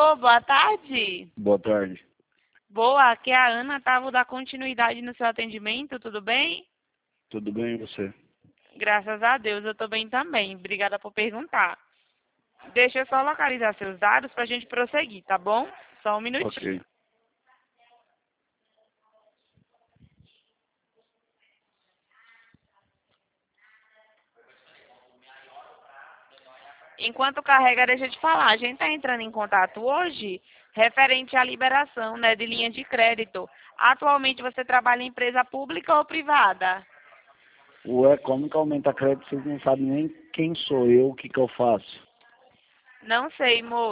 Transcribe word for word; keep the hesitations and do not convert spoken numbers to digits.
Alô, boa tarde. Boa tarde. Boa, aqui é a Ana, tá? Vou dar continuidade no seu atendimento, tudo bem? Tudo bem e você? Graças a Deus, eu tô bem também. Obrigada por perguntar. Deixa eu só localizar seus dados pra gente prosseguir, tá bom? Só um minutinho. Ok. Enquanto carrega, deixa eu te falar, a gente está entrando em contato hoje referente à liberação, né, de linha de crédito. Atualmente você trabalha em empresa pública ou privada? Ué, como que aumenta crédito? Vocês não sabem nem quem sou eu, o que que eu faço. Não sei, moço.